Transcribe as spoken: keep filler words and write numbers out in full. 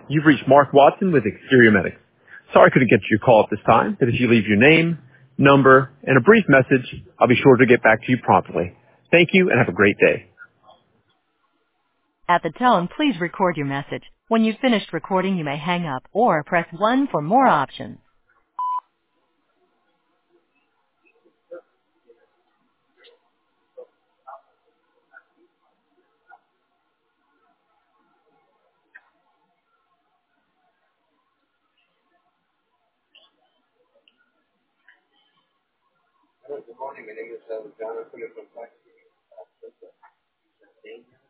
You've reached Mark Watson with Exterior Medics. Sorry I couldn't get to your call at this time, but if you leave your name, number, and a brief message, I'll be sure to get back to you promptly. Thank you and have a great day. At the tone, please record your message. When you've finished recording, you may hang up or press one for more options. Hello, good morning. My name is uh, John. I'm calling from Pakistan.